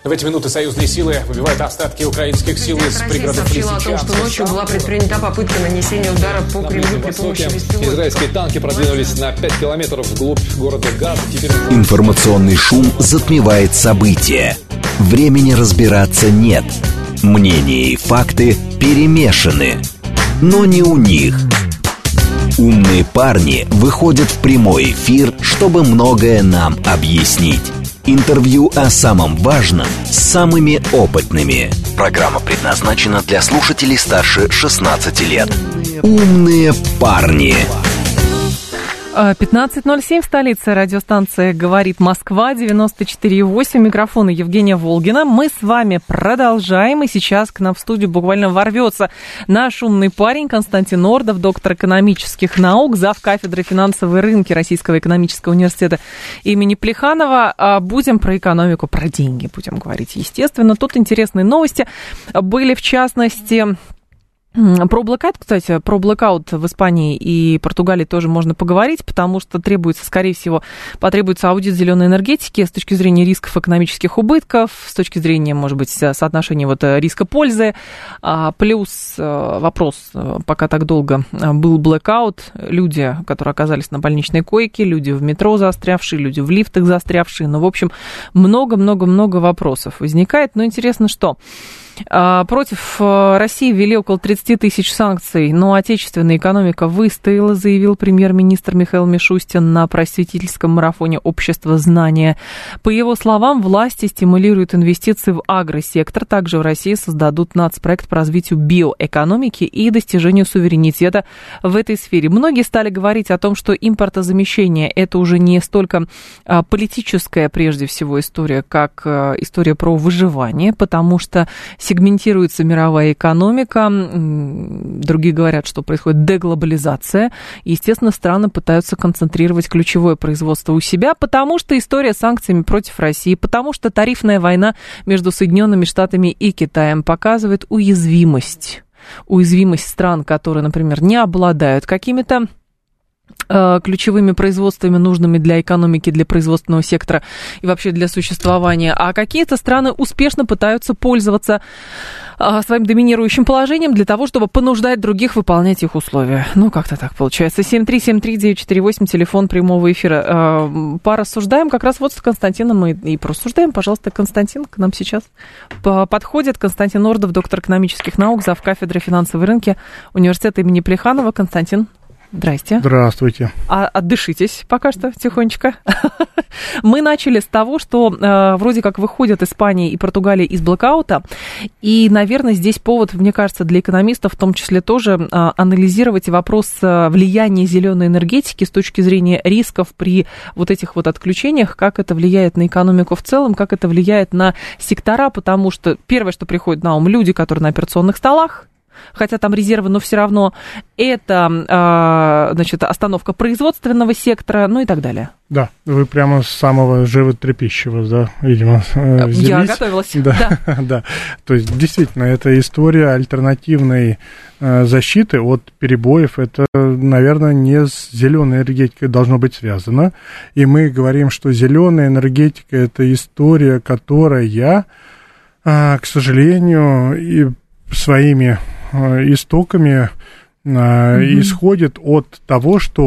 В эти минуты союзные силы выбивают остатки украинских сил из пригородов сообщила о том, что ночью была предпринята попытка нанесения удара по Кремлю при помощи беспилотников. Израильские танки продвинулись на 5 километров вглубь города Газа. Информационный шум затмевает события. Времени разбираться нет. Мнения и факты перемешаны. Но не у них. Умные парни выходят в прямой эфир, чтобы многое нам объяснить. Интервью о самом важном с самыми опытными. Программа предназначена для слушателей старше 16 лет. Умные парни. 15:07 в столице. Радиостанция «Говорит Москва», 94,8. Микрофон Евгения Волгина. Мы с вами продолжаем. И сейчас к нам в студию буквально ворвется наш умный парень Константин Ордов, доктор экономических наук, зав. Кафедры финансовые рынки Российского экономического университета имени Плеханова. Будем про экономику, про деньги будем говорить, естественно. Тут интересные новости были, в частности... Про блэкаут, кстати, про блэкаут в Испании и Португалии тоже можно поговорить, потому что требуется, скорее всего, потребуется аудит зеленой энергетики с точки зрения рисков экономических убытков, с точки зрения, может быть, соотношения вот риска-пользы. Плюс вопрос, пока так долго был блэкаут, люди, которые оказались на больничной койке, люди в метро застрявшие, люди в лифтах застрявшие, ну, в общем, много-много-много вопросов возникает. Но интересно, что... Против России ввели около 30 тысяч санкций, но отечественная экономика выстояла, заявил премьер-министр Михаил Мишустин на просветительском марафоне «Общество знания». По его словам, власти стимулируют инвестиции в агросектор. Также в России создадут нацпроект по развитию биоэкономики и достижению суверенитета в этой сфере. Многие стали говорить о том, что импортозамещение – это уже не столько политическая, прежде всего, история, как история про выживание, потому что сегментируется мировая экономика, другие говорят, что происходит деглобализация. Естественно, страны пытаются концентрировать ключевое производство у себя, потому что история с санкциями против России, потому что тарифная война между Соединенными Штатами и Китаем показывает уязвимость стран, которые, например, не обладают какими-то ключевыми производствами, нужными для экономики, для производственного сектора и вообще для существования, а какие-то страны успешно пытаются пользоваться своим доминирующим положением для того, чтобы понуждать других выполнять их условия. Ну, как-то так получается. 7373948, телефон прямого эфира. Порассуждаем как раз вот с Константином мы и прорассуждаем. Пожалуйста, Константин к нам сейчас подходит. Константин Ордов, доктор экономических наук, зав. Кафедры финансовой рынки Университета имени Плеханова. Константин, здрасте. Здравствуйте. Отдышитесь пока что тихонечко. Мы начали с того, что вроде как выходят Испания и Португалия из блэкаута, и, наверное, здесь повод, мне кажется, для экономистов в том числе тоже анализировать вопрос влияния зеленой энергетики с точки зрения рисков при вот этих вот отключениях, как это влияет на экономику в целом, как это влияет на сектора, потому что первое, что приходит на ум, люди, которые на операционных столах, хотя там резервы, но все равно это, значит, остановка производственного сектора, ну и так далее. Да, вы прямо с самого животрепещущего, да, видимо, взялись. Я готовилась. Да. То есть, действительно, это история альтернативной защиты от перебоев. Это, наверное, не с зеленой энергетикой должно быть связано. И мы говорим, что зеленая энергетика – это история, которая, к сожалению, и своими истоками исходит от того, что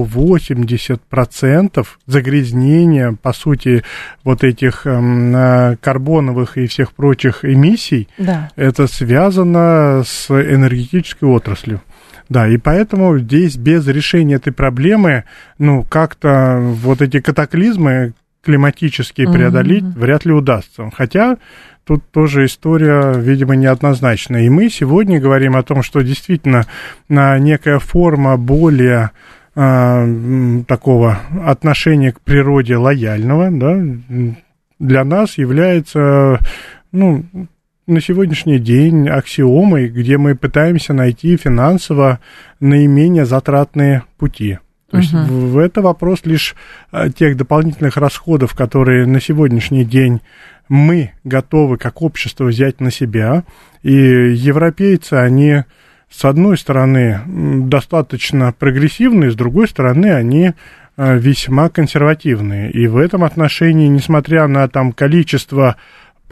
80% загрязнения, по сути, вот этих карбоновых и всех прочих эмиссий, да, это связано с энергетической отраслью. Да, и поэтому здесь без решения этой проблемы, ну, как-то вот эти катаклизмы климатические преодолеть вряд ли удастся. Хотя тут тоже история, видимо, неоднозначная. И мы сегодня говорим о том, что действительно некая форма более такого отношения к природе лояльного, да, для нас является, ну, на сегодняшний день аксиомой, где мы пытаемся найти финансово наименее затратные пути. То есть это вопрос лишь тех дополнительных расходов, которые на сегодняшний день мы готовы как общество взять на себя. И европейцы, они, с одной стороны, достаточно прогрессивные, с другой стороны, они весьма консервативные. И в этом отношении, несмотря на там количество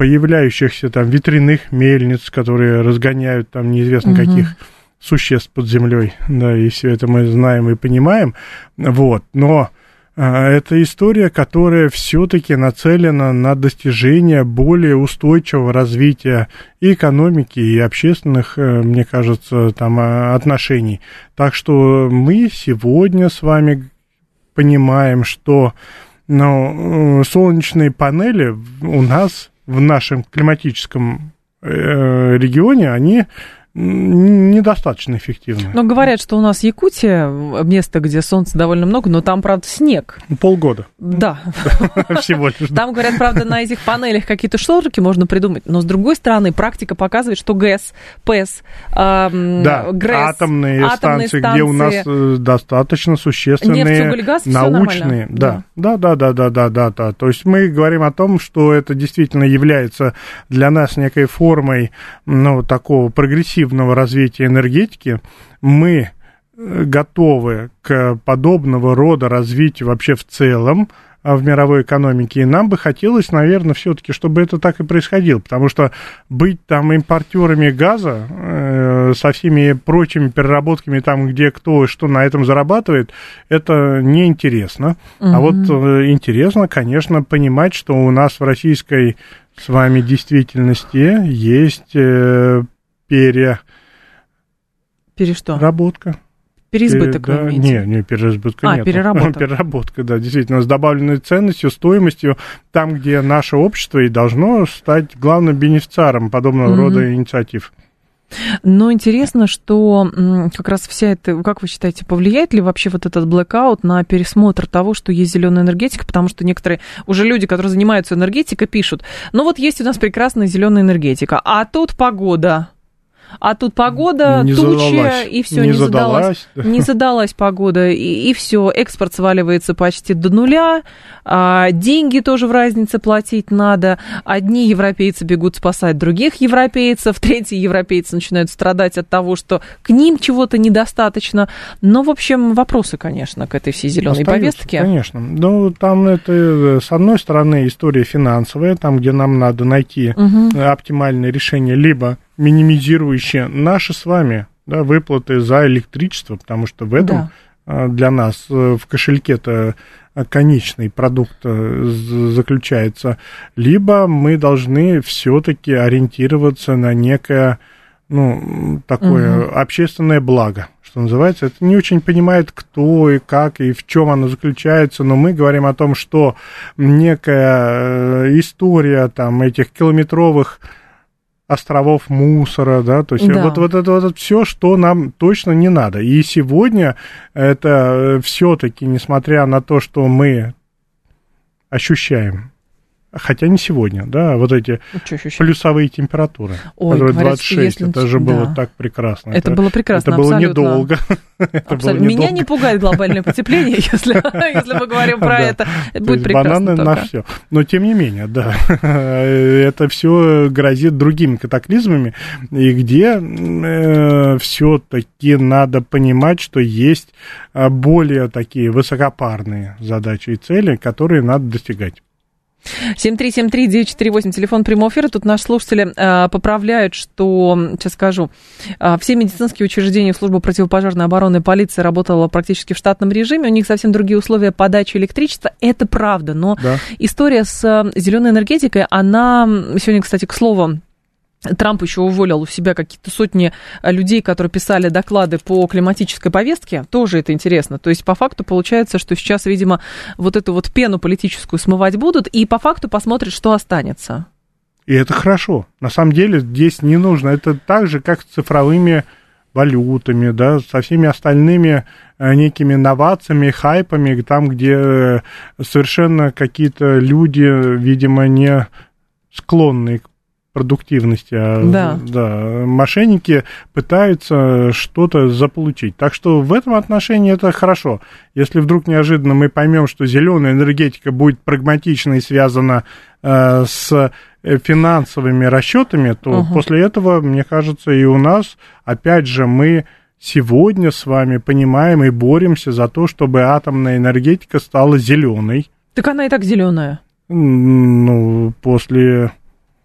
появляющихся там ветряных мельниц, которые разгоняют там неизвестно каких существ под землей, да, и все это мы знаем и понимаем, вот, но это история, которая все-таки нацелена на достижение более устойчивого развития и экономики, и общественных, мне кажется, там отношений. Так что мы сегодня с вами понимаем, что солнечные панели у нас в нашем климатическом регионе, они недостаточно эффективны. Но говорят, что у нас Якутия, место, где солнца довольно много, но там, правда, снег. Полгода. Да. Всего лишь. Там, говорят, правда, на этих панелях какие-то шторки можно придумать, но, с другой стороны, практика показывает, что ГЭС, ПЭС, ГРЭС, атомные станции, где у нас достаточно существенные нефть, уголь, газ, научные. Да. То есть мы говорим о том, что это действительно является для нас некой формой, такого прогрессивного развития энергетики. Мы готовы к подобного рода развитию вообще в целом в мировой экономике, и нам бы хотелось, наверное, все-таки, чтобы это так и происходило, потому что быть там импортерами газа со всеми прочими переработками, там, где кто что на этом зарабатывает, это неинтересно. А вот интересно, конечно, понимать, что у нас в российской с вами действительности есть переработка. Переизбыток, вы имеете? Не переизбытка нет. Переработка. Переработка, да, действительно, с добавленной ценностью, стоимостью, там, где наше общество и должно стать главным бенефициаром подобного рода инициатив. Но интересно, что как раз вся эта, как вы считаете, повлияет ли вообще вот этот блэкаут на пересмотр того, что есть зеленая энергетика, потому что некоторые уже люди, которые занимаются энергетикой, пишут, есть у нас прекрасная зеленая энергетика, а тут погода. Не туча, задалась. И все, не задалась. Не задалась погода, и все, экспорт сваливается почти до нуля, деньги тоже в разнице платить надо, одни европейцы бегут спасать других европейцев, третьи европейцы начинают страдать от того, что к ним чего-то недостаточно. Но, в общем, вопросы, конечно, к этой всей зеленой повестке. Конечно. Там это, с одной стороны, история финансовая, там, где нам надо найти оптимальное решение, либо минимизирующие наши с вами выплаты за электричество, потому что в этом для нас в кошельке-то конечный продукт заключается, либо мы должны все-таки ориентироваться на некое такое общественное благо, что называется. Это не очень понимает, кто и как, и в чем оно заключается, но мы говорим о том, что некая история там этих километровых островов мусора, да, то есть вот это все, что нам точно не надо. И сегодня это все-таки, несмотря на то, что мы ощущаем, хотя не сегодня, да, вот эти плюсовые температуры, которые 26, это же было так прекрасно. Это было прекрасно, это было недолго. Меня не пугает глобальное потепление, если мы говорим про это. Будет прекрасно. Бананы на все. Но тем не менее, да, это все грозит другими катаклизмами, и где все-таки надо понимать, что есть более такие высокопарные задачи и цели, которые надо достигать. 7373948, телефон прямого эфира. Тут наши слушатели поправляют, что, сейчас скажу, все медицинские учреждения, служба противопожарной обороны, полиция работала практически в штатном режиме, у них совсем другие условия подачи электричества, это правда, но история с зеленой энергетикой, она, сегодня, кстати, к слову, Трамп еще уволил у себя какие-то сотни людей, которые писали доклады по климатической повестке. Тоже это интересно. То есть, по факту, получается, что сейчас, видимо, вот эту вот пену политическую смывать будут, и по факту посмотрят, что останется. И это хорошо. На самом деле, здесь не нужно. Это так же, как с цифровыми валютами, да, со всеми остальными некими новациями, хайпами, там, где совершенно какие-то люди, видимо, не склонные к продуктивности, мошенники пытаются что-то заполучить. Так что в этом отношении это хорошо. Если вдруг неожиданно мы поймем, что зеленая энергетика будет прагматична и связана с финансовыми расчетами, то после этого, мне кажется, и у нас, опять же, мы сегодня с вами понимаем и боремся за то, чтобы атомная энергетика стала зеленой. Так она и так зеленая. После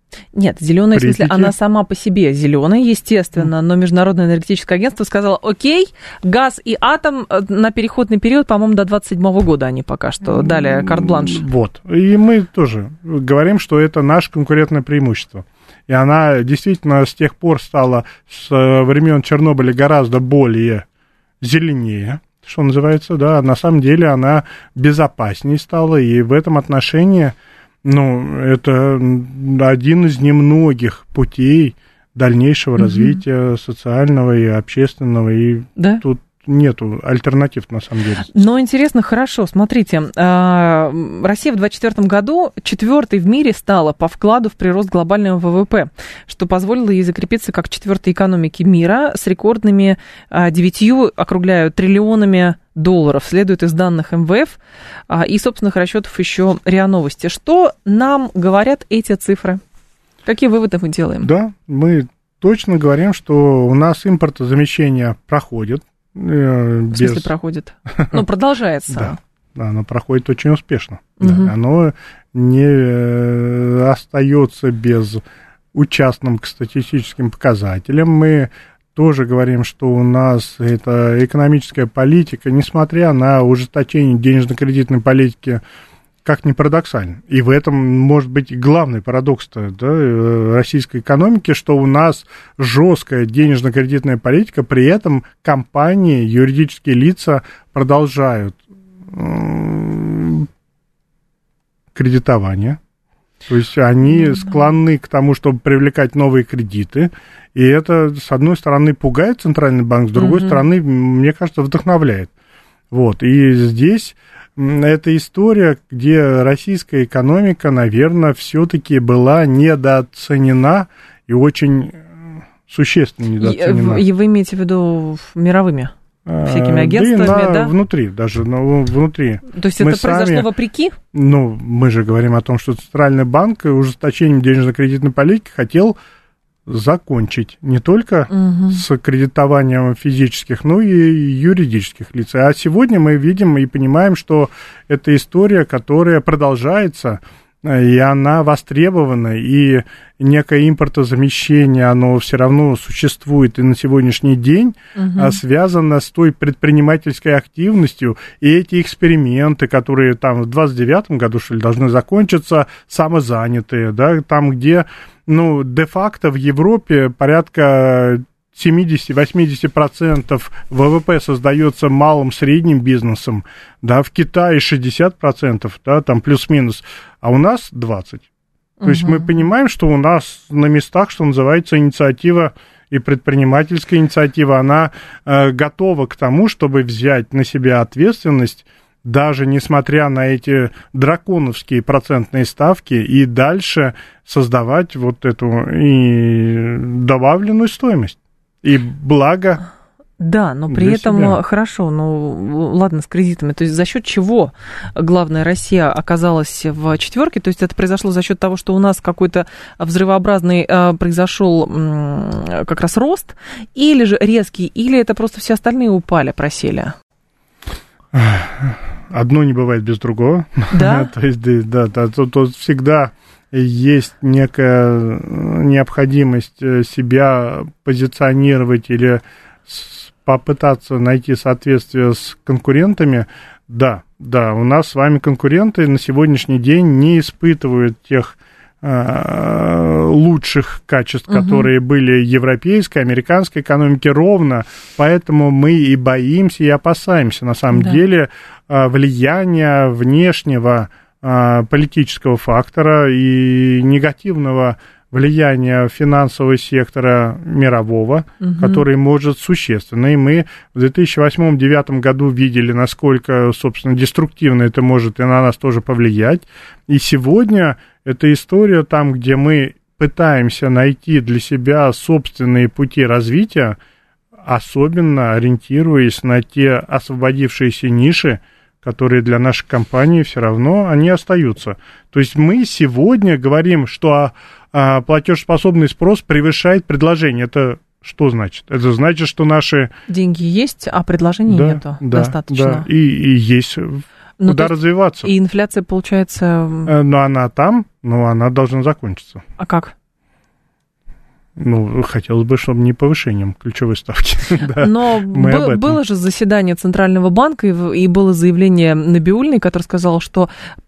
Нет, зеленая, в смысле, она сама по себе зеленая, естественно, но Международное энергетическое агентство сказало: окей, газ и атом на переходный период, по-моему, до 27 года они пока что дали карт-бланш. Вот, и мы тоже говорим, что это наше конкурентное преимущество. И она действительно с тех пор стала, с времен Чернобыля, гораздо более зеленее, что называется, да, на самом деле она безопаснее стала, и в этом отношении... это один из немногих путей дальнейшего развития социального и общественного, и тут нету альтернатив, на самом деле. Но интересно, хорошо, смотрите, Россия в 2024 году 4-й в мире стала по вкладу в прирост глобального ВВП, что позволило ей закрепиться как 4-й экономики мира с рекордными 9, округляю, триллионами долларов, следует из данных МВФ и собственных расчетов еще РИА Новости. Что нам говорят эти цифры? Какие выводы мы делаем? Да, мы точно говорим, что у нас импортозамещение проходит. В смысле проходит? Ну, продолжается. Да, оно проходит очень успешно. Да, оно не остается безучастным к статистическим показателям. Мы тоже говорим, что у нас эта экономическая политика, несмотря на ужесточение денежно-кредитной политики, как ни парадоксально. И в этом может быть главный парадокс-то, да, российской экономики, что у нас жесткая денежно-кредитная политика, при этом компании, юридические лица продолжают кредитование. То есть они склонны к тому, чтобы привлекать новые кредиты, и это, с одной стороны, пугает Центральный банк, с другой стороны, мне кажется, вдохновляет. Вот, и здесь это история, где российская экономика, наверное, все-таки была недооценена и очень существенно недооценена. И вы имеете в виду мировыми? Всякими агентствами, да? Внутри, даже внутри. То есть это произошло вопреки? Ну, мы же говорим о том, что Центральный банк ужесточением денежно-кредитной политики хотел закончить не только с кредитованием физических, но и юридических лиц. А сегодня мы видим и понимаем, что это история, которая продолжается, и она востребована, и некое импортозамещение, оно все равно существует и на сегодняшний день, связано с той предпринимательской активностью, и эти эксперименты, которые там в 29-м году, что ли, должны закончиться, самозанятые, да, там, где, ну, де-факто в Европе порядка 70-80% ВВП создается малым средним бизнесом, да, в Китае 60%, да, там плюс-минус, а у нас 20%. То есть мы понимаем, что у нас на местах, что называется, инициатива и предпринимательская инициатива, она готова к тому, чтобы взять на себя ответственность, даже несмотря на эти драконовские процентные ставки, и дальше создавать вот эту и добавленную стоимость. И благо. Да, но при этом себя. Хорошо, ну ладно, с кредитами. То есть за счет чего, главное, Россия оказалась в четверке? То есть это произошло за счет того, что у нас какой-то взрывообразный произошел как раз рост, или же резкий, или это просто все остальные упали, просели? Одно не бывает без другого. Да? То есть, да, тут всегда есть некая необходимость себя позиционировать или попытаться найти соответствие с конкурентами. Да, у нас с вами конкуренты на сегодняшний день не испытывают тех лучших качеств, которые были европейской, американской экономике, ровно, поэтому мы и боимся, и опасаемся, на самом деле, влияния внешнего политического фактора и негативного влияния финансового сектора мирового, который может существенно. И мы в 2008-2009 году видели, насколько, собственно, деструктивно это может и на нас тоже повлиять. И сегодня эта история там, где мы пытаемся найти для себя собственные пути развития, особенно ориентируясь на те освободившиеся ниши, которые для нашей компании все равно, они остаются. То есть мы сегодня говорим, что платежеспособный спрос превышает предложение. Это что значит? Это значит, что наши... Деньги есть, а предложений нету достаточно. Да, и есть куда развиваться. И инфляция, получается... Но она там, но она должна закончиться. А как? Ну, хотелось бы, чтобы не повышением ключевой ставки. Но было же заседание Центрального банка, и было заявление Набиуллиной, который сказал, что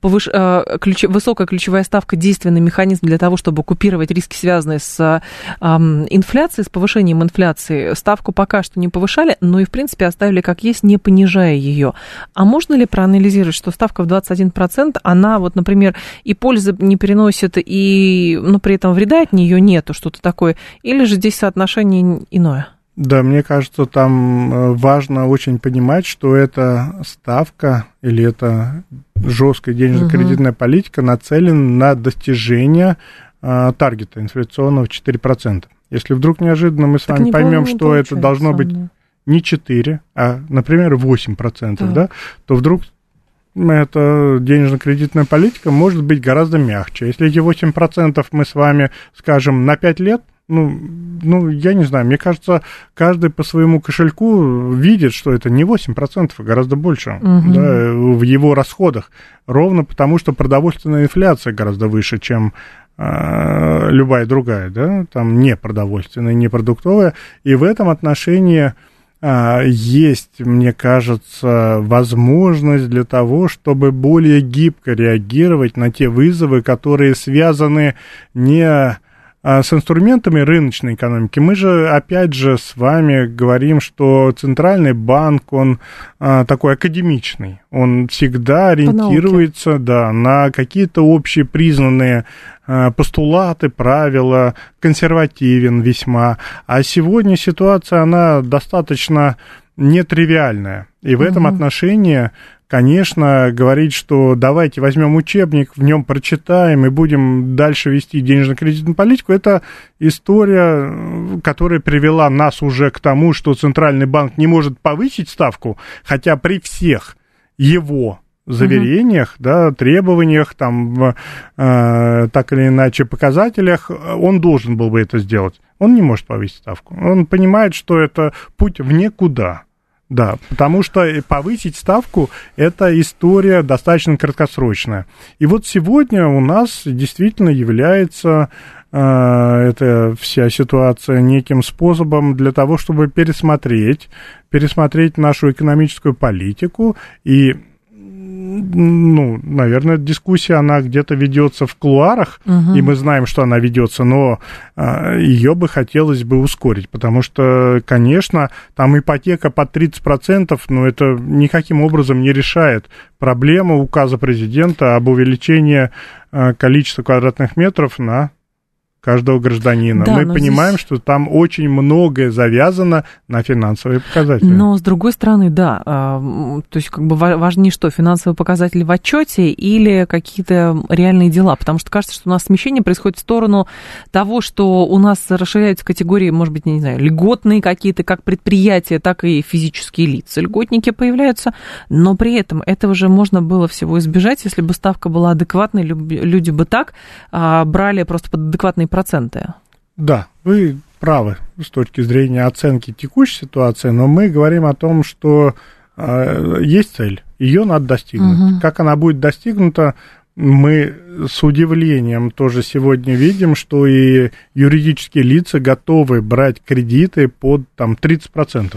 высокая ключевая ставка – действенный механизм для того, чтобы купировать риски, связанные с инфляцией, с повышением инфляции. Ставку пока что не повышали, но и, в принципе, оставили как есть, не понижая ее. А можно ли проанализировать, что ставка в 21%, она, вот, например, и пользы не переносит, и, но при этом вреда от нее нету, что-то такое? Или же здесь соотношение иное? Да, мне кажется, там важно очень понимать, что эта ставка или эта жесткая денежно-кредитная политика нацелена на достижение таргета инфляционного 4%. Если вдруг неожиданно мы с вами поймем, что это должно быть не 4, а, например, 8%, да, то вдруг эта денежно-кредитная политика может быть гораздо мягче. Если эти 8% мы с вами скажем на 5 лет, ну, я не знаю, мне кажется, каждый по своему кошельку видит, что это не 8%, а гораздо больше да, в его расходах. Ровно потому, что продовольственная инфляция гораздо выше, чем любая другая, да, там не продовольственная, не продуктовая. И в этом отношении есть, мне кажется, возможность для того, чтобы более гибко реагировать на те вызовы, которые связаны не с инструментами рыночной экономики. Мы же, опять же, с вами говорим, что Центральный банк, он такой академичный. Он всегда ориентируется на какие-то общепризнанные постулаты, правила, консервативен весьма. А сегодня ситуация, она достаточно нетривиальная. И в этом отношении, конечно, говорить, что давайте возьмем учебник, в нем прочитаем и будем дальше вести денежно-кредитную политику, это история, которая привела нас уже к тому, что Центральный банк не может повысить ставку, хотя при всех его заверениях, да, требованиях, там, так или иначе показателях, он должен был бы это сделать. Он не может повысить ставку. Он понимает, что это путь в никуда. Да, потому что повысить ставку – это история достаточно краткосрочная. И вот сегодня у нас действительно является эта вся ситуация неким способом для того, чтобы пересмотреть нашу экономическую политику и, ну, наверное, дискуссия, она где-то ведется в кулуарах, и мы знаем, что она ведется, но ее бы хотелось бы ускорить, потому что, конечно, там ипотека под 30%, но это никаким образом не решает проблему указа президента об увеличении количества квадратных метров на каждого гражданина. Да, мы понимаем, что там очень многое завязано на финансовые показатели. Но, с другой стороны, да, то есть как бы важнее что, финансовые показатели в отчете или какие-то реальные дела, потому что кажется, что у нас смещение происходит в сторону того, что у нас расширяются категории, может быть, не знаю, льготные какие-то, как предприятия, так и физические лица. Льготники появляются, но при этом этого же можно было всего избежать, если бы ставка была адекватной, люди бы так брали просто под адекватные проценты. Да, вы правы с точки зрения оценки текущей ситуации, но мы говорим о том, что есть цель, ее надо достигнуть. Как она будет достигнута, мы с удивлением тоже сегодня видим, что и юридические лица готовы брать кредиты под там, 30%.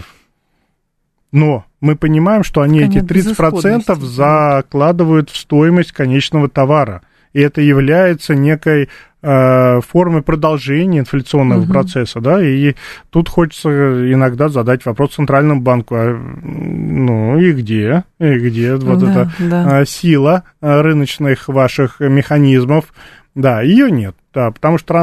Но мы понимаем, что они эти 30% закладывают в стоимость конечного товара. И это является некой формы продолжения инфляционного процесса, да, и тут хочется иногда задать вопрос Центральному банку, ну и где вот эта сила рыночных ваших механизмов, да, ее нет, да, потому что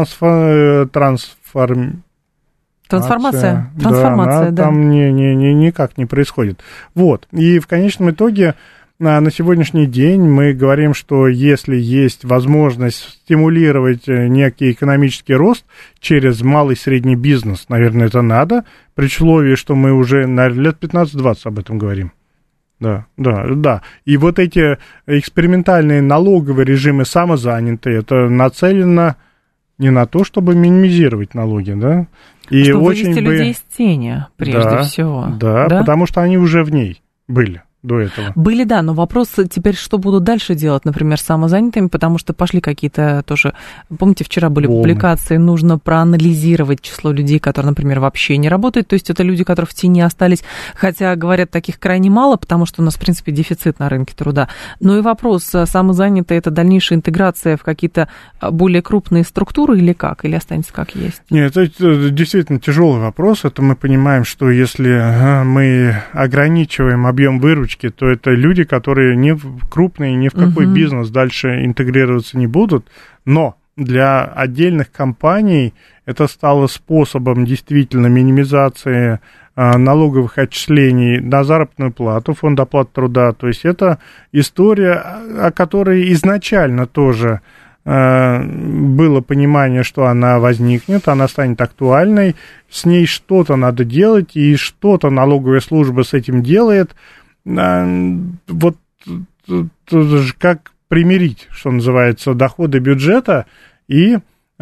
трансформация, да. Там никак не происходит. Вот, и в конечном итоге на сегодняшний день мы говорим, что если есть возможность стимулировать некий экономический рост через малый и средний бизнес, наверное, это надо, при условии, что мы уже, наверное, лет 15-20 об этом говорим. Да. И вот эти экспериментальные налоговые режимы самозанятые, это нацелено не на то, чтобы минимизировать налоги, да? И чтобы вывести людей из тени, прежде всего. Да, потому что они уже в ней были. до этого. Были, да, но вопрос теперь, что будут дальше делать, например, с самозанятыми, потому что пошли какие-то тоже, помните, вчера были публикации, нужно проанализировать число людей, которые, например, вообще не работают, то есть это люди, которые в тени остались, хотя, говорят, таких крайне мало, потому что у нас, в принципе, дефицит на рынке труда. Но и вопрос, самозанятые, это дальнейшая интеграция в какие-то более крупные структуры или как? Или останется как есть? Нет, это действительно тяжелый вопрос. Это мы понимаем, что если мы ограничиваем объем выручки, то это люди, которые не крупные, ни в какой бизнес дальше интегрироваться не будут. Но для отдельных компаний это стало способом действительно минимизации налоговых отчислений на заработную плату, фонд оплаты труда. То есть это история, о которой изначально тоже было понимание, что она возникнет, она станет актуальной, с ней что-то надо делать, и что-то налоговая служба с этим делает. Вот как примирить, что называется, доходы бюджета и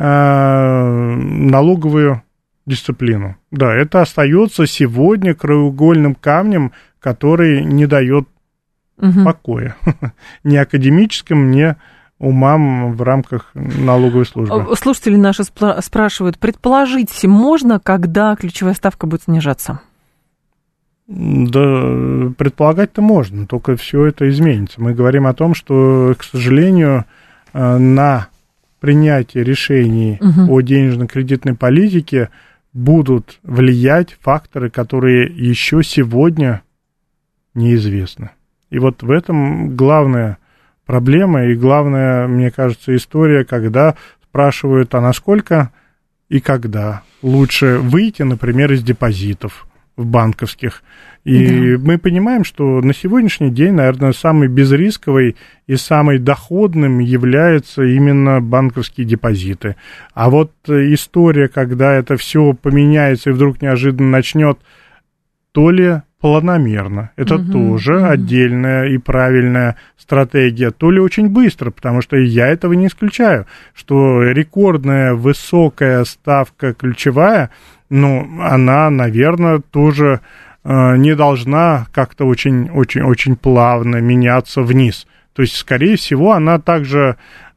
налоговую дисциплину. Да, это остается сегодня краеугольным камнем, который не дает покоя. Ни академическим, ни умам в рамках налоговой службы. Слушатели наши спрашивают, предположить можно, когда ключевая ставка будет снижаться? Да, предполагать-то можно, только все это изменится. Мы говорим о том, что, к сожалению, на принятие решений о денежно-кредитной политике будут влиять факторы, которые еще сегодня неизвестны. И вот в этом главная проблема и главная, мне кажется, история, когда спрашивают, а насколько и когда лучше выйти, например, из депозитов в банковских. И мы понимаем, что на сегодняшний день, наверное, самый безрисковый и самый доходным являются именно банковские депозиты. А вот история, когда это все поменяется и вдруг неожиданно начнет то ли планомерно, это тоже отдельная и правильная стратегия, то ли очень быстро, потому что я этого не исключаю, что рекордная высокая ставка ключевая, ну, она, наверное, тоже не должна как-то очень плавно меняться вниз. То есть, скорее всего, она также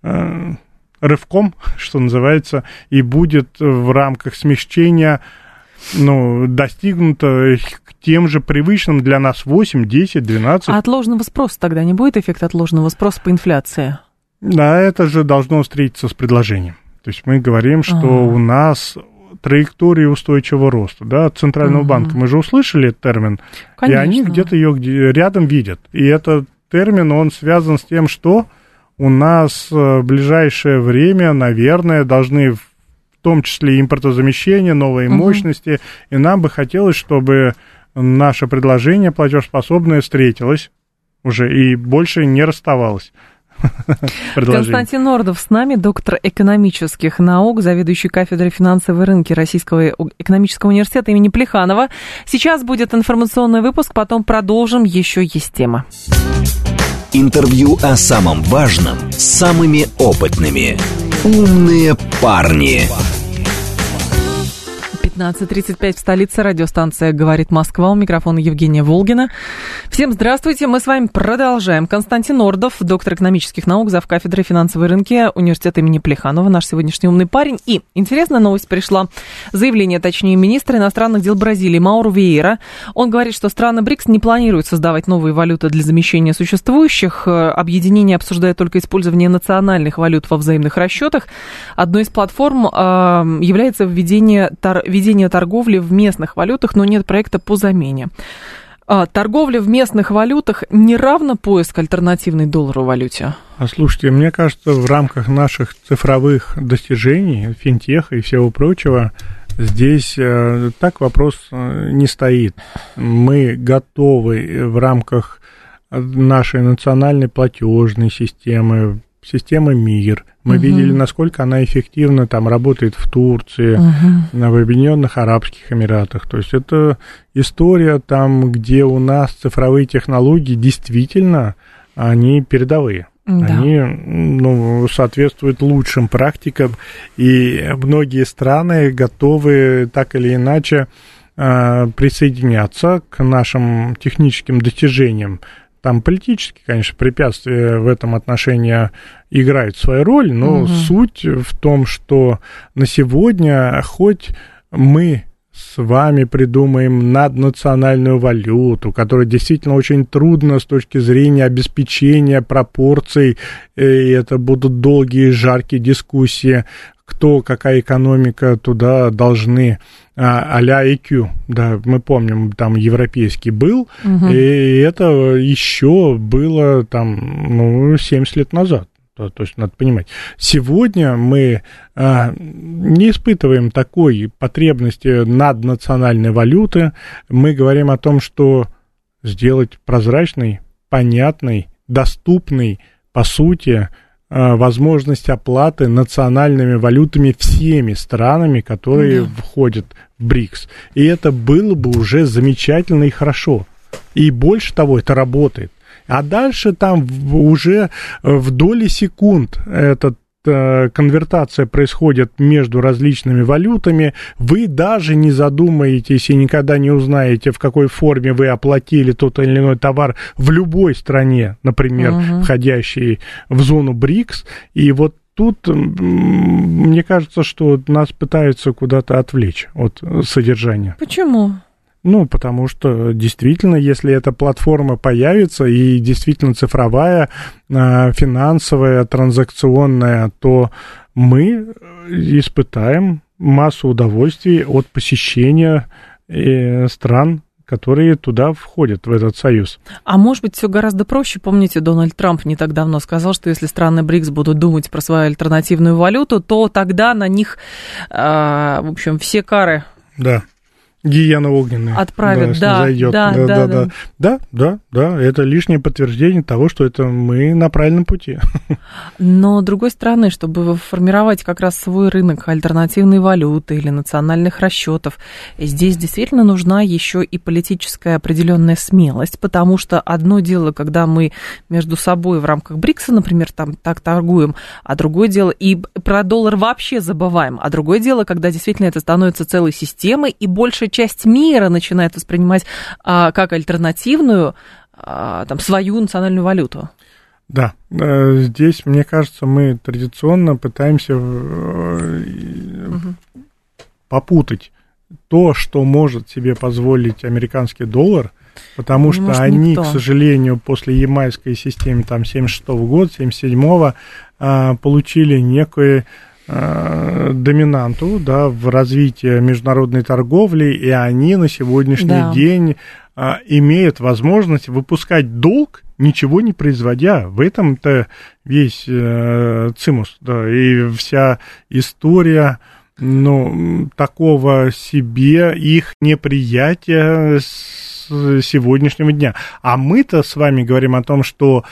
рывком, что называется, и будет в рамках смягчения, ну, достигнуто к тем же привычным для нас 8, 10, 12. А отложенного спроса тогда не будет, эффект отложенного спроса по инфляции? Да, это же должно встретиться с предложением. То есть мы говорим, что у нас траектория устойчивого роста, да, от Центрального банка. Мы же услышали этот термин, конечно. И они где-то ее рядом видят. И этот термин, он связан с тем, что у нас в ближайшее время, наверное, должны в том числе импортозамещение, новые мощности, и нам бы хотелось, чтобы наше предложение платежеспособное встретилось уже и больше не расставалось. Константин Нордов с нами, доктор экономических наук, заведующий кафедрой финансовые рынки Российского экономического университета имени Плеханова. Сейчас будет информационный выпуск, потом продолжим, еще есть тема. Интервью о самом важном с самыми опытными. Умные парни. 15:35 в столице. Радиостанция «Говорит Москва». У микрофона Евгения Волгина. Всем здравствуйте. Мы с вами продолжаем. Константин Нордов, доктор экономических наук, завкафедры финансовые рынки университета имени Плеханова, наш сегодняшний умный парень. И интересная новость пришла. Заявление, точнее, министра иностранных дел Бразилии Мауро Виейра. Он говорит, что страны БРИКС не планируют создавать новые валюты для замещения существующих. Объединение обсуждает только использование национальных валют во взаимных расчетах. Одной из платформ является введение торговли в местных валютах, но нет проекта по замене. Торговля в местных валютах не равна поиск альтернативной долларовой валюте? Слушайте, мне кажется, в рамках наших цифровых достижений, финтеха и всего прочего, здесь так вопрос не стоит. Мы готовы в рамках нашей национальной платежной системы МИР. Мы видели, насколько она эффективно там работает в Турции, в Объединенных Арабских Эмиратах. То есть это история там, где у нас цифровые технологии действительно, они передовые. Да. Они соответствуют лучшим практикам, и многие страны готовы так или иначе присоединяться к нашим техническим достижениям. Там политические, конечно, препятствия в этом отношении играют свою роль, но суть в том, что на сегодня хоть мы с вами придумаем наднациональную валюту, которая действительно очень трудна с точки зрения обеспечения пропорций, и это будут долгие жаркие дискуссии, кто, какая экономика туда должны, а-ля IQ, да, мы помним, там европейский был, и это еще было там, 70 лет назад. То есть, надо понимать, сегодня мы не испытываем такой потребности наднациональной валюты. Мы говорим о том, что сделать прозрачной, понятной, доступной, по сути, возможность оплаты национальными валютами всеми странами, которые входят в БРИКС. И это было бы уже замечательно и хорошо. И больше того, это работает. А дальше там уже в доли секунд эта конвертация происходит между различными валютами. Вы даже не задумаетесь и никогда не узнаете, в какой форме вы оплатили тот или иной товар в любой стране, например, входящей в зону БРИКС. И вот тут, мне кажется, что нас пытаются куда-то отвлечь от содержания. Почему? Потому что действительно, если эта платформа появится и действительно цифровая, финансовая, транзакционная, то мы испытаем массу удовольствий от посещения стран, которые туда входят, в этот союз. А может быть, все гораздо проще. Помните, Дональд Трамп не так давно сказал, что если страны БРИКС будут думать про свою альтернативную валюту, то тогда на них, в общем, все кары... Да. Гиена огненная. Отправят, да, это лишнее подтверждение того, что это мы на правильном пути. Но, с другой стороны, чтобы формировать как раз свой рынок альтернативной валюты или национальных расчетов, здесь действительно нужна еще и политическая определенная смелость, потому что одно дело, когда мы между собой в рамках БРИКСа, например, там так торгуем, а другое дело, и про доллар вообще забываем, а другое дело, когда действительно это становится целой системой, и большая часть мира начинает воспринимать как альтернативную свою национальную валюту. Да, здесь, мне кажется, мы традиционно пытаемся попутать то, что может себе позволить американский доллар, потому что они, никто. К сожалению, после ямайской системы 76-го года, 77-го, получили некое доминанту, в развитии международной торговли, и они на сегодняшний день имеют возможность выпускать долг, ничего не производя. В этом-то весь цимус, и вся история, такого себе их неприятия с сегодняшнего дня. А мы-то с вами говорим о том, что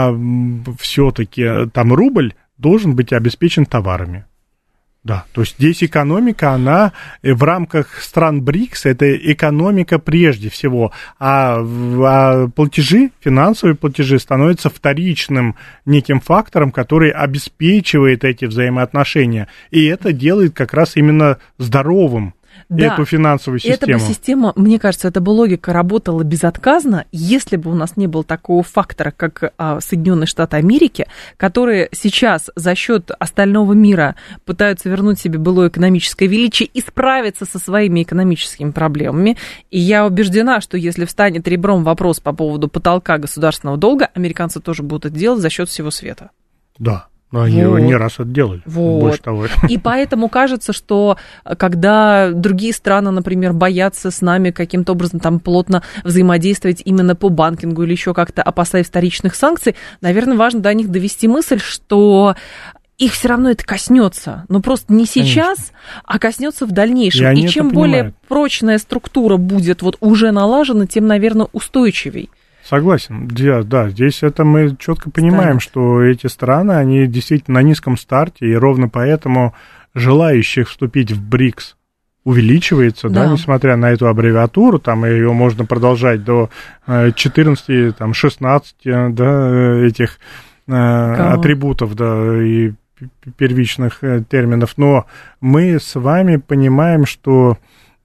все-таки там рубль должен быть обеспечен товарами. Да, то есть здесь экономика, она в рамках стран БРИКС, это экономика прежде всего, а платежи, финансовые платежи становятся вторичным неким фактором, который обеспечивает эти взаимоотношения, и это делает как раз именно здоровым эту финансовую систему. Эта бы система, мне кажется, эта бы логика работала безотказно, если бы у нас не было такого фактора, как Соединенные Штаты Америки, которые сейчас за счет остального мира пытаются вернуть себе былое экономическое величие и справиться со своими экономическими проблемами. И я убеждена, что если встанет ребром вопрос по поводу потолка государственного долга, американцы тоже будут это делать за счет всего света. Да. Они не раз это делали, больше того. И поэтому кажется, что когда другие страны, например, боятся с нами каким-то образом там плотно взаимодействовать именно по банкингу или еще как-то опасаясь вторичных санкций, наверное, важно до них довести мысль, что их все равно это коснется, но просто не сейчас, конечно, а коснется в дальнейшем. И чем более прочная структура будет уже налажена, тем, наверное, устойчивей. Согласен, да, здесь это мы четко понимаем, что эти страны, они действительно на низком старте, и ровно поэтому желающих вступить в БРИКС увеличивается, да, несмотря на эту аббревиатуру, там ее можно продолжать до 14, там, 16, да, этих атрибутов, да, и первичных терминов, но мы с вами понимаем, что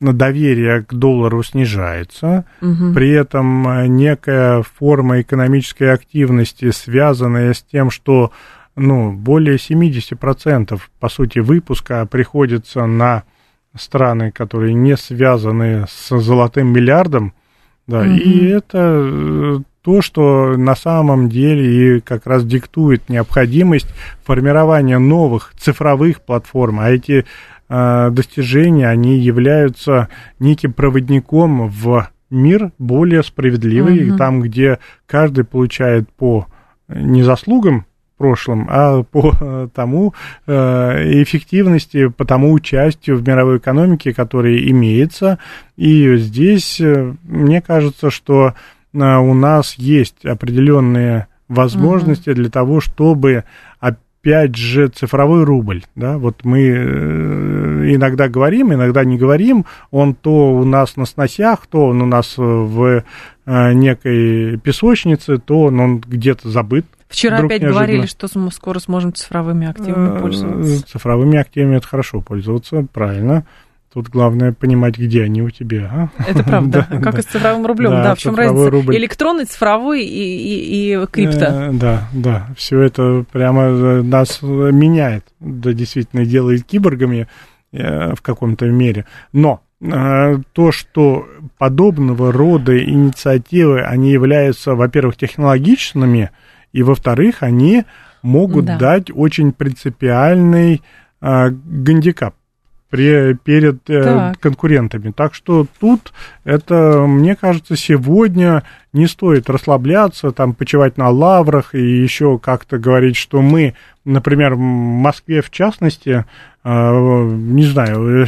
доверие к доллару снижается, при этом некая форма экономической активности, связанная с тем, что более 70%, по сути, выпуска приходится на страны, которые не связаны с золотым миллиардом, да, и это то, что на самом деле и как раз диктует необходимость формирования новых цифровых платформ, а эти достижения, они являются неким проводником в мир более справедливый, там, где каждый получает по не заслугам прошлым, а по тому эффективности, по тому участию в мировой экономике, которое имеется. И здесь, мне кажется, что у нас есть определенные возможности для того, чтобы, опять же, цифровой рубль, да, вот мы иногда говорим, иногда не говорим, он то у нас на сносях, то он у нас в некой песочнице, то он где-то забыт. Вчера опять говорили, что мы скоро сможем цифровыми активами пользоваться. Цифровыми активами это хорошо пользоваться, правильно. Тут главное понимать, где они у тебя. Это правда. Как и с цифровым рублем. Да, в чем разница? Рубль. Электронный, цифровой и крипто. Да. Все это прямо нас меняет. Да, действительно, делает киборгами в каком-то мере. Но то, что подобного рода инициативы, они являются, во-первых, технологичными, и, во-вторых, они могут дать очень принципиальный гандикап перед конкурентами. Так что тут это, мне кажется, сегодня не стоит расслабляться, там, почивать на лаврах и еще как-то говорить, что мы, например, в Москве в частности, не знаю,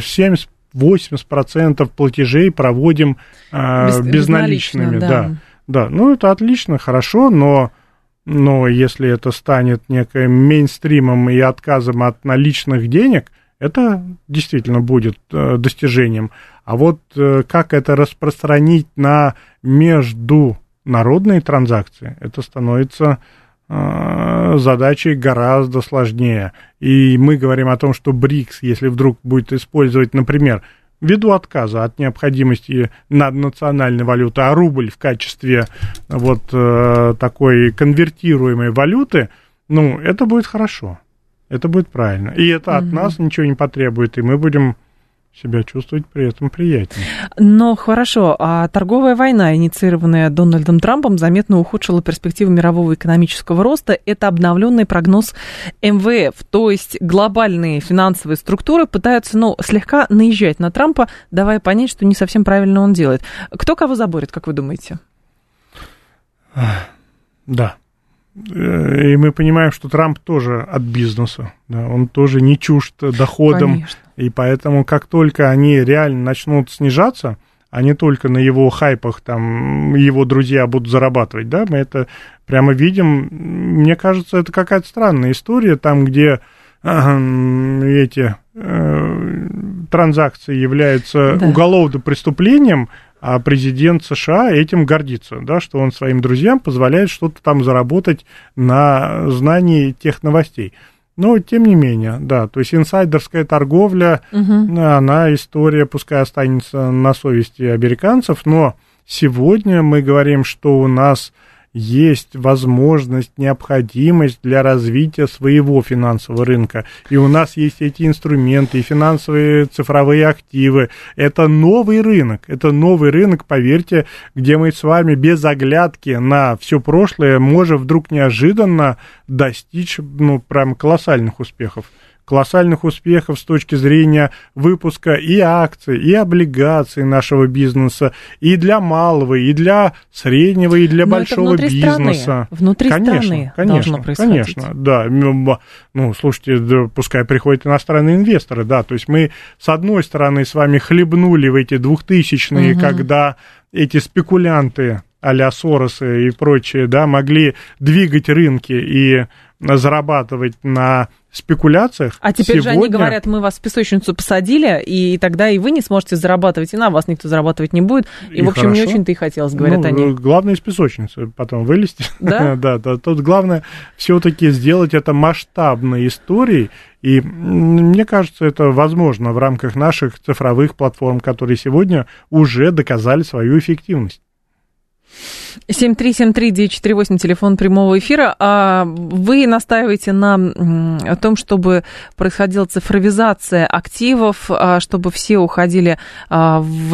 70-80% платежей проводим безналичными. Да, это отлично, хорошо, но если это станет неким мейнстримом и отказом от наличных денег, это действительно будет достижением. А вот как это распространить на международные транзакции, это становится задачей гораздо сложнее. И мы говорим о том, что БРИКС, если вдруг будет использовать, например, ввиду отказа от необходимости наднациональной валюты, а рубль в качестве вот такой конвертируемой валюты, это будет хорошо. Это будет правильно. И это от нас ничего не потребует, и мы будем себя чувствовать при этом приятнее. Но хорошо, а торговая война, инициированная Дональдом Трампом, заметно ухудшила перспективы мирового экономического роста. Это обновленный прогноз МВФ. То есть глобальные финансовые структуры пытаются, слегка наезжать на Трампа, давая понять, что не совсем правильно он делает. Кто кого заборет, как вы думаете? Да. И мы понимаем, что Трамп тоже от бизнеса, да, он тоже не чужд доходам. Конечно. И поэтому, как только они реально начнут снижаться, а не только на его хайпах, там, его друзья будут зарабатывать, да, мы это прямо видим. Мне кажется, это какая-то странная история, там, где эти транзакции являются уголовным преступлением, а президент США этим гордится, да, что он своим друзьям позволяет что-то там заработать на знании тех новостей. Но, тем не менее, да, то есть инсайдерская торговля, она история, пускай останется на совести американцев, но сегодня мы говорим, что у нас есть возможность, необходимость для развития своего финансового рынка. И у нас есть эти инструменты, и финансовые цифровые активы. Это новый рынок, поверьте, где мы с вами без оглядки на все прошлое можем вдруг неожиданно достичь, прям колоссальных успехов. Колоссальных успехов с точки зрения выпуска и акций, и облигаций нашего бизнеса, и для малого, и для среднего, и для большого бизнеса. Внутри страны должно происходить. Конечно, да. Слушайте, да, пускай приходят иностранные инвесторы, да, то есть мы, с одной стороны, с вами хлебнули в эти 2000-е, когда эти спекулянты а-ля Соросы и прочие, да, могли двигать рынки и зарабатывать на спекуляциях. А теперь же они говорят, мы вас в песочницу посадили, и тогда и вы не сможете зарабатывать, и на вас никто зарабатывать не будет. И в общем, хорошо. Не очень-то и хотелось, говорят они. Главное из песочницы потом вылезти. Да? Да. Тут главное все-таки сделать это масштабной историей, И мне кажется, это возможно в рамках наших цифровых платформ, которые сегодня уже доказали свою эффективность. 7373948, телефон прямого эфира. Вы настаиваете на том, чтобы происходила цифровизация активов, чтобы все уходили в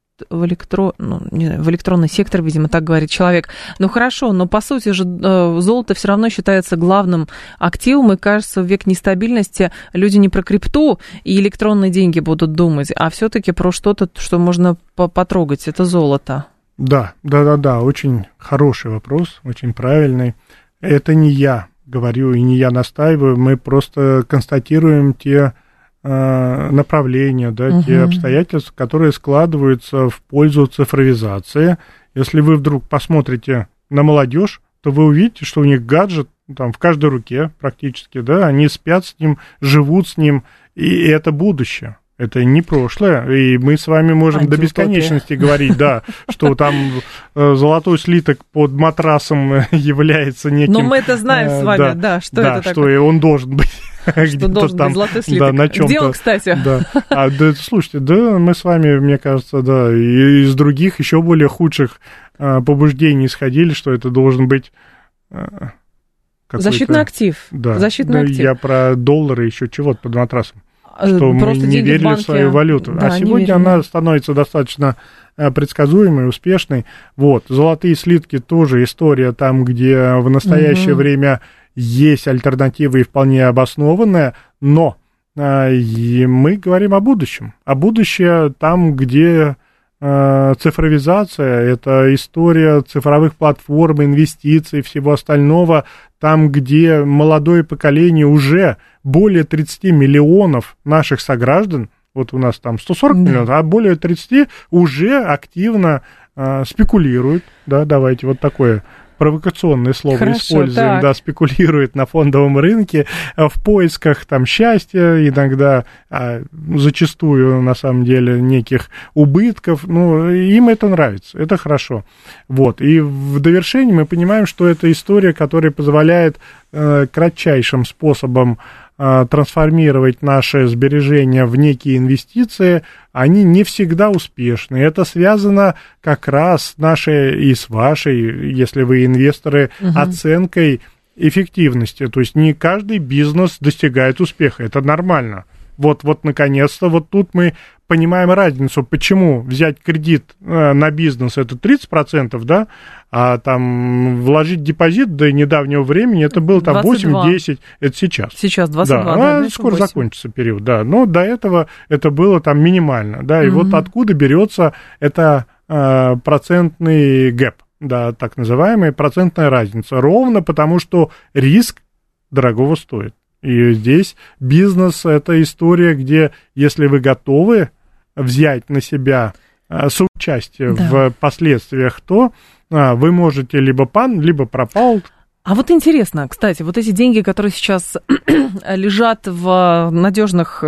электронный сектор, видимо, так говорит человек. Ну хорошо, но по сути же золото все равно считается главным активом, и кажется, в век нестабильности люди не про крипту и электронные деньги будут думать, а все-таки про что-то, что можно потрогать, это золото. Да, очень хороший вопрос, очень правильный. Это не я говорю и не я настаиваю, мы просто констатируем те направления, те обстоятельства, которые складываются в пользу цифровизации. Если вы вдруг посмотрите на молодежь, то вы увидите, что у них гаджет там в каждой руке практически, они спят с ним, живут с ним, и это будущее. Это не прошлое, и мы с вами можем до бесконечности говорить, что там золотой слиток под матрасом является неким... Но мы это знаем с вами, что это такое. Что он должен быть. Что должен быть золотой слиток. На чем-то. Где он, кстати? Слушайте, мы с вами, мне кажется, и из других еще более худших побуждений исходили, что это должен быть... Защитный актив. Защитный актив. Я про доллары еще чего-то под матрасом. Что просто мы не верили в свою валюту. А сегодня она становится достаточно предсказуемой, успешной. Золотые слитки тоже история там, где в настоящее время есть альтернатива и вполне обоснованная, но мы говорим о будущем. А будущее там, где цифровизация, это история цифровых платформ, инвестиций, всего остального, там, где молодое поколение уже более 30 миллионов наших сограждан, у нас там 140 миллионов, а более 30 уже активно спекулируют, давайте такое провокационное слово используем, спекулирует на фондовом рынке в поисках там счастья, иногда зачастую на самом деле неких убытков, им это нравится, это хорошо. И в довершении мы понимаем, что это история, которая позволяет кратчайшим способом трансформировать наши сбережения в некие инвестиции, они не всегда успешны. Это связано как раз с нашей и с вашей, если вы инвесторы, оценкой эффективности. То есть не каждый бизнес достигает успеха, это нормально. Наконец-то, тут мы понимаем разницу, почему взять кредит на бизнес это 30%, а там вложить депозит до недавнего времени это было там 8-10, это сейчас. Сейчас 22, скоро 8. Закончится период, но до этого это было там минимально, и откуда берется это процентный гэп, так называемая процентная разница, ровно потому что риск дорогого стоит. И здесь бизнес – это история, где, если вы готовы взять на себя соучастие в последствиях, то вы можете либо либо пропал. А интересно, кстати, эти деньги, которые сейчас лежат в надежных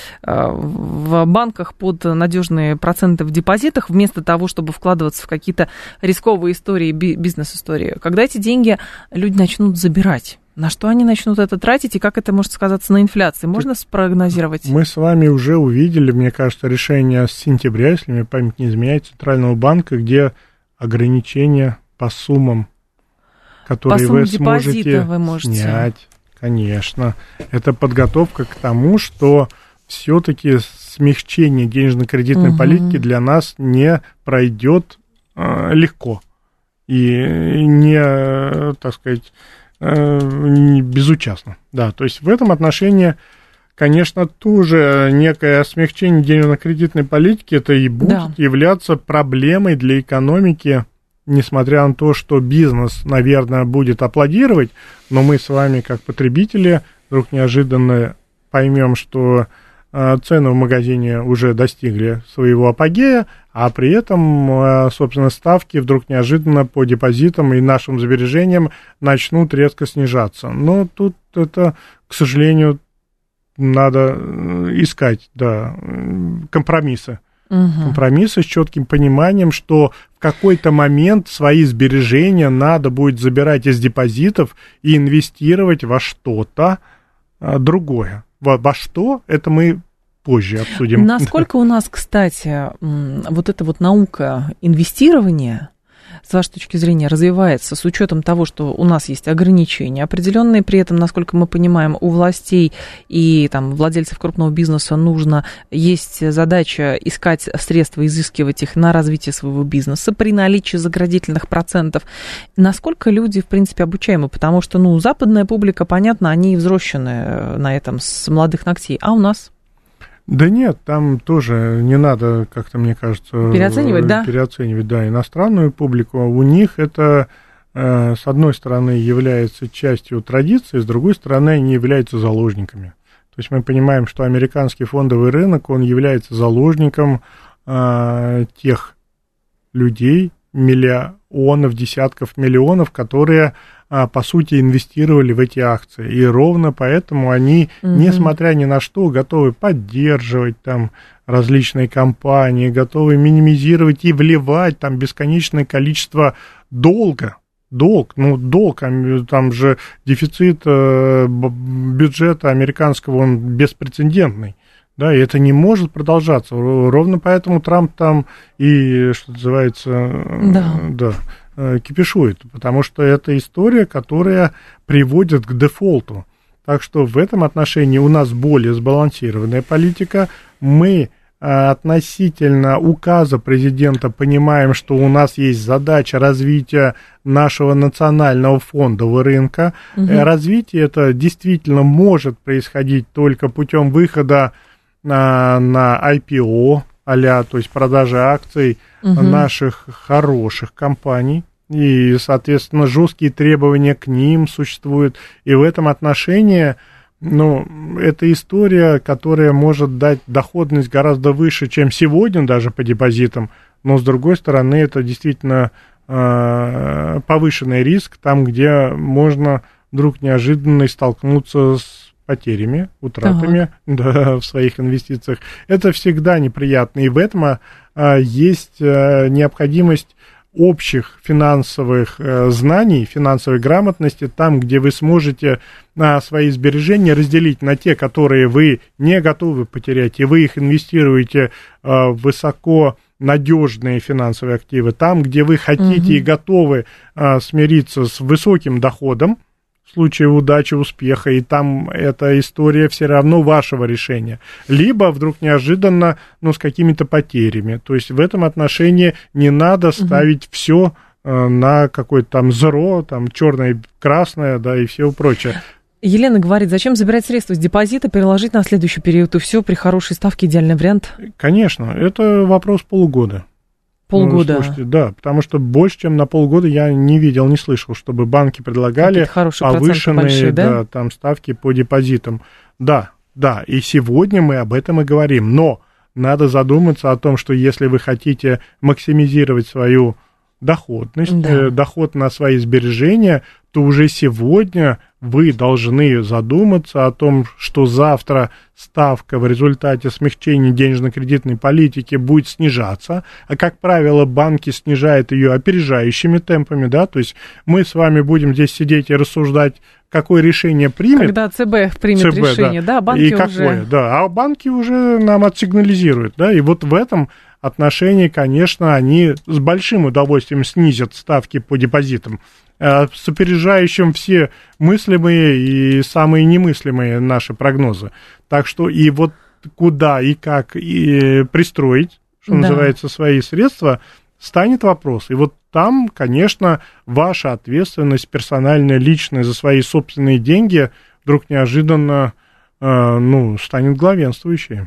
в банках под надежные проценты в депозитах, вместо того, чтобы вкладываться в какие-то рисковые истории, бизнес-истории, когда эти деньги люди начнут забирать? На что они начнут это тратить, и как это может сказаться на инфляции? Можно спрогнозировать? Мы с вами уже увидели, мне кажется, решение с сентября, если мне память не изменяет, Центрального банка, где ограничения по суммам, которые вы сможете снять. Конечно. Это подготовка к тому, что все-таки смягчение денежно-кредитной политики для нас не пройдет легко. И не, так сказать, безучастно. То есть в этом отношении, конечно, тоже некое смягчение денежно-кредитной политики, это и будет являться проблемой для экономики, несмотря на то, что бизнес, наверное, будет аплодировать, но мы с вами, как потребители, вдруг неожиданно поймем, что цены в магазине уже достигли своего апогея, а при этом, собственно, ставки вдруг неожиданно по депозитам и нашим сбережениям начнут резко снижаться. Но тут это, к сожалению, надо искать, компромиссы. Компромиссы с четким пониманием, что в какой-то момент свои сбережения надо будет забирать из депозитов и инвестировать во что-то другое. во что, это мы позже обсудим. Насколько у нас, кстати, вот эта вот наука инвестирования, с вашей точки зрения, развивается с учетом того, что у нас есть ограничения определенные, при этом, насколько мы понимаем, у властей и там, владельцев крупного бизнеса есть задача искать средства, изыскивать их на развитие своего бизнеса при наличии заградительных процентов. Насколько люди, в принципе, обучаемы? Потому что, западная публика, понятно, они взросшены на этом с молодых ногтей, а у нас? Да нет, там тоже не надо, как-то, мне кажется... Переоценивать, да? Переоценивать, да, иностранную публику. У них это, с одной стороны, является частью традиции, с другой стороны, они являются заложниками. То есть мы понимаем, что американский фондовый рынок, он является заложником тех людей, миллионов, десятков миллионов, которые, по сути, инвестировали в эти акции. И ровно поэтому они, несмотря ни на что, готовы поддерживать там различные компании, готовы минимизировать и вливать там бесконечное количество долга. Долг, там же дефицит бюджета американского, он беспрецедентный. Да, и это не может продолжаться. Ровно поэтому Трамп там и, что называется, кипишует. Потому что это история, которая приводит к дефолту. Так что в этом отношении у нас более сбалансированная политика. Мы относительно указа президента понимаем, что у нас есть задача развития нашего национального фондового рынка. Развитие это действительно может происходить только путем выхода на IPO, то есть продажи акций наших хороших компаний, и, соответственно, жесткие требования к ним существуют, и в этом отношении, это история, которая может дать доходность гораздо выше, чем сегодня даже по депозитам, но, с другой стороны, это действительно повышенный риск, там, где можно вдруг неожиданно столкнуться с потерями, утратами в своих инвестициях. Это всегда неприятно. И в этом есть необходимость общих финансовых знаний, финансовой грамотности, там, где вы сможете свои сбережения разделить на те, которые вы не готовы потерять, и вы их инвестируете в высоко надежные финансовые активы, там, где вы хотите и готовы смириться с высоким доходом, в случае удачи, успеха, и там эта история все равно вашего решения. Либо вдруг неожиданно, с какими-то потерями. То есть в этом отношении не надо ставить все на какое-то там зеро, там черное, красное, да, и все прочее. Елена говорит, зачем забирать средства с депозита, переложить на следующий период, и все, при хорошей ставке идеальный вариант? Конечно, это вопрос полугода. Полгода. Слушайте, да, потому что больше, чем на полгода я не видел, не слышал, чтобы банки предлагали повышенные большие, там, ставки по депозитам. Да, и сегодня мы об этом и говорим, но надо задуматься о том, что если вы хотите максимизировать свою доходность, доход на свои сбережения, то уже сегодня вы должны задуматься о том, что завтра ставка в результате смягчения денежно-кредитной политики будет снижаться, а, как правило, банки снижают ее опережающими темпами, да, то есть мы с вами будем здесь сидеть и рассуждать, какое решение примет. Когда ЦБ примет решение, да, банки и какое, уже... а банки уже нам отсигнализируют, да, и вот в этом отношении, конечно, они с большим удовольствием снизят ставки по депозитам, с опережающим все мыслимые и самые немыслимые наши прогнозы. Так что и вот куда и как и пристроить, что называется, свои средства, станет вопрос. И вот там, конечно, ваша ответственность персональная, личная за свои собственные деньги вдруг неожиданно, станет главенствующей.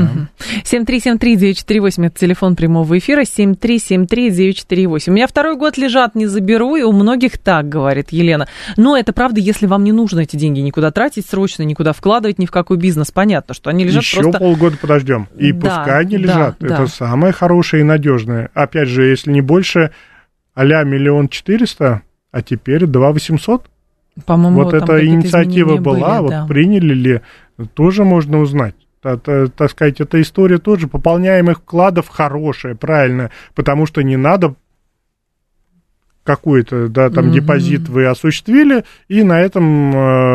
7373948, это телефон прямого эфира, 7373948. У меня второй год лежат, не заберу, и у многих так, говорит Елена. Но это правда, если вам не нужно эти деньги никуда тратить срочно, никуда вкладывать, ни в какой бизнес. Понятно, что они лежат еще просто... полгода подождем, и пускай они лежат. Это самое хорошее и надежное. Опять же, если не больше, а-ля 1 400 000, а теперь 2 800. По-моему, вот эта инициатива была, были, приняли ли, тоже можно узнать. Так сказать, эта история тоже пополняемых вкладов хорошая, правильно, потому что не надо какой-то, да, там депозит вы осуществили, и на этом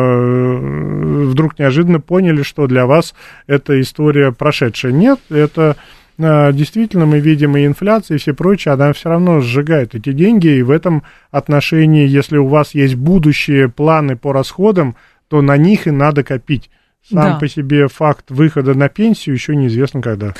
вдруг неожиданно поняли, что для вас эта история прошедшая. Нет, это действительно мы видим и инфляция, и все прочее, она все равно сжигает эти деньги, и в этом отношении, если у вас есть будущие планы по расходам, то на них и надо копить. Сам по себе факт выхода на пенсию еще неизвестно когда.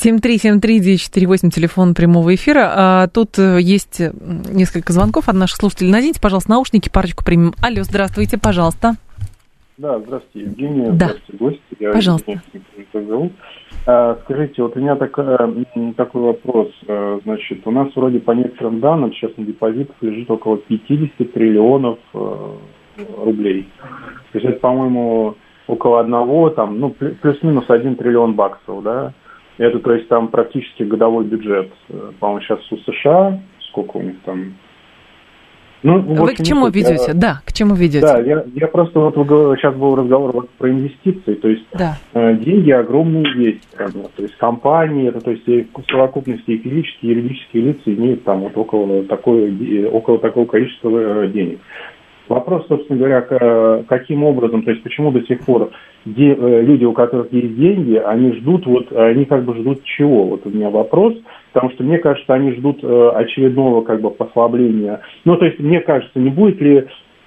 7373948, телефон прямого эфира. Тут есть несколько звонков от наших слушателей. Наденьте, пожалуйста, наушники, парочку примем. Алло, здравствуйте, пожалуйста. Да, здравствуйте, Евгения. Да. Здравствуйте, гости. Я пожалуйста. Евгений, скажите, вот у меня такой вопрос. Значит, у нас вроде по некоторым данным сейчас на депозитах лежит около 50 триллионов рублей. То есть это, по-моему, около одного, там, ну, плюс-минус 1 триллион баксов, да. Это, то есть, там практически годовой бюджет. По-моему, сейчас у США, сколько у них там... Ну, вы к чему ведете? Да, к чему ведете? Да, я просто, вот сейчас был разговор вот про инвестиции, то есть деньги огромные есть, то есть компании, это, то есть в совокупности и физические, и юридические лица имеют там вот около такого количества денег. Вопрос, собственно говоря, каким образом, то есть почему до сих пор люди, у которых есть деньги, они ждут, они как бы ждут чего? Вот у меня вопрос, потому что мне кажется, они ждут очередного как бы послабления. Ну, то есть мне кажется, не будет ли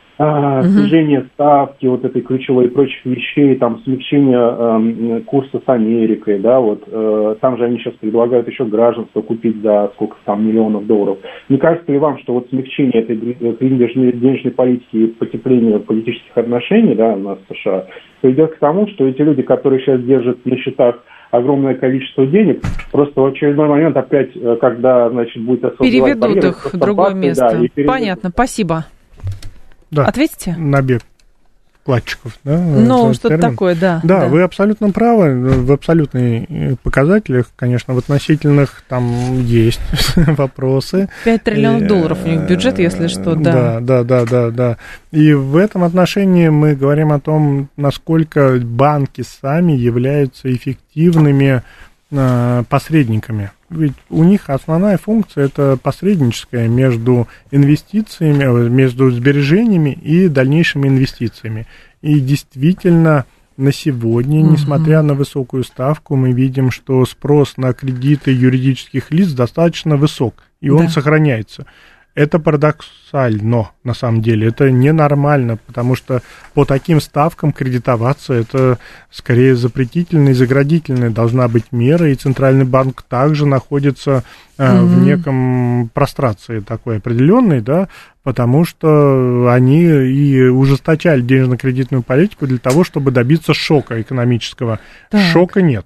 снижение ставки, вот этой ключевой и прочих вещей, там, смягчение курса с Америкой, да, вот, там же они сейчас предлагают еще гражданство купить за сколько там миллионов долларов. Не кажется ли вам, что вот смягчение этой денежной политики и потепление политических отношений, да, у нас в США, приведет к тому, что эти люди, которые сейчас держат на счетах огромное количество денег, просто в очередной момент опять, когда, значит, будет освобождать переведут их в другое место. Да, понятно, спасибо. Да, ответите? Набег вкладчиков, да? Ну, что-то такое, да. Да, вы абсолютно правы. В абсолютных показателях, конечно, в относительных там есть вопросы. 5 триллионов долларов у них бюджет, если что, да. Да. И в этом отношении мы говорим о том, насколько банки сами являются эффективными посредниками. Ведь у них основная функция – это посредническая между инвестициями, между сбережениями и дальнейшими инвестициями. И действительно, на сегодня, несмотря на высокую ставку, мы видим, что спрос на кредиты юридических лиц достаточно высок, и он сохраняется. Это парадоксально, на самом деле, это ненормально, потому что по таким ставкам кредитоваться это скорее запретительная и заградительная должна быть мера, и Центральный банк также находится в неком прострации такой определенной, да, потому что они и ужесточали денежно-кредитную политику для того, чтобы добиться шока экономического. Шока нет,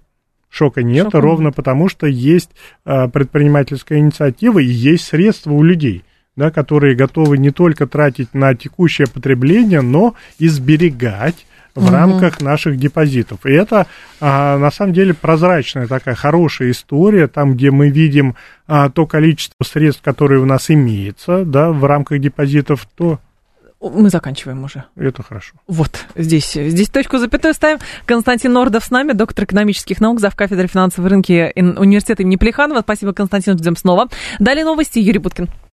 ровно потому что есть предпринимательская инициатива и есть средства у людей, да, которые готовы не только тратить на текущее потребление, но и сберегать в рамках наших депозитов. И это, на самом деле, прозрачная такая хорошая история, там, где мы видим то количество средств, которые у нас имеется, да, в рамках депозитов, то... Мы заканчиваем уже. Это хорошо. Вот, здесь точку запятую ставим. Константин Нордов с нами, доктор экономических наук, завкафедры финансовой рынки университета имени Плеханова. Спасибо, Константин, ждем снова. Далее новости, Юрий Буткин.